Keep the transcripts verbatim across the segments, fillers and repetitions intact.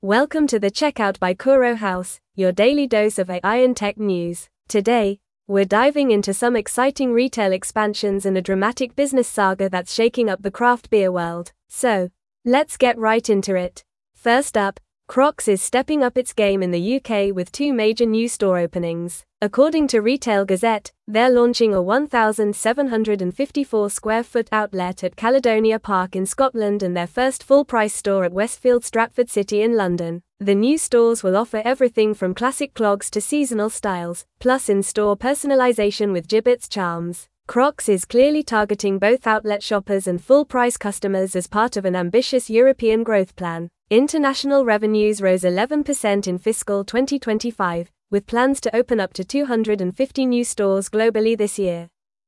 Welcome to the Checkout by Kuro House, your daily dose of A I and tech news. Today, we're diving into some exciting retail expansions and a dramatic business saga that's shaking up the craft beer world. So, let's get right into it. First up, Crocs is stepping up its game in the U K with two major new store openings. According to Retail Gazette, they're launching a one thousand seven hundred fifty-four square foot outlet at Caledonia Park in Scotland and their first full-price store at Westfield Stratford City in London. The new stores will offer everything from classic clogs to seasonal styles, plus in-store personalization with Jibbitz charms. Crocs is clearly targeting both outlet shoppers and full-price customers as part of an ambitious European growth plan. International revenues rose eleven percent in fiscal twenty twenty-five, with plans to open up to two hundred fifty new stores globally this year.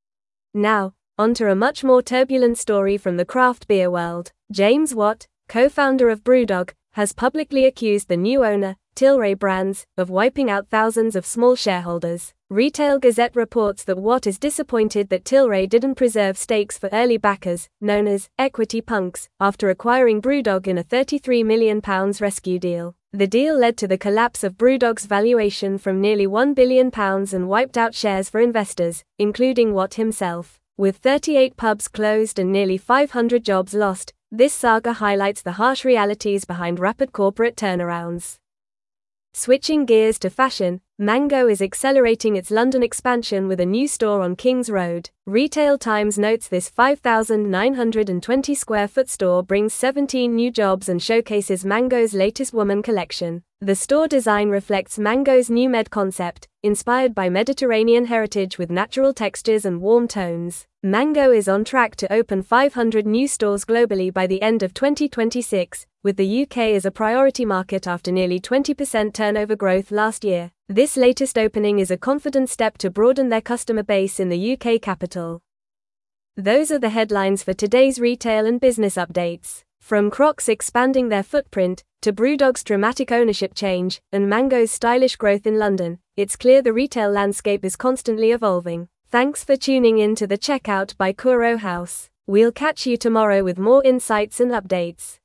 Now, onto a much more turbulent story from the craft beer world. James Watt, co-founder of BrewDog, has publicly accused the new owner, Tilray Brands, of wiping out thousands of small shareholders. Retail Gazette reports that Watt is disappointed that Tilray didn't preserve stakes for early backers, known as equity punks, after acquiring BrewDog in a thirty-three million pounds rescue deal. The deal led to the collapse of BrewDog's valuation from nearly one billion pounds and wiped out shares for investors, including Watt himself. With thirty-eight pubs closed and nearly five hundred jobs lost, this saga highlights the harsh realities behind rapid corporate turnarounds. Switching gears to fashion, Mango is accelerating its London expansion with a new store on King's Road. Retail Times notes this five thousand nine hundred twenty square foot store brings seventeen new jobs and showcases Mango's latest woman collection. The store design reflects Mango's new Med concept, inspired by Mediterranean heritage with natural textures and warm tones. Mango is on track to open five hundred new stores globally by the end of twenty twenty-six, with the U K as a priority market after nearly twenty percent turnover growth last year. This latest opening is a confident step to broaden their customer base in the U K capital. Those are the headlines for today's retail and business updates. From Crocs expanding their footprint, to BrewDog's dramatic ownership change, and Mango's stylish growth in London, it's clear the retail landscape is constantly evolving. Thanks for tuning in to the Checkout by Kuro House. We'll catch you tomorrow with more insights and updates.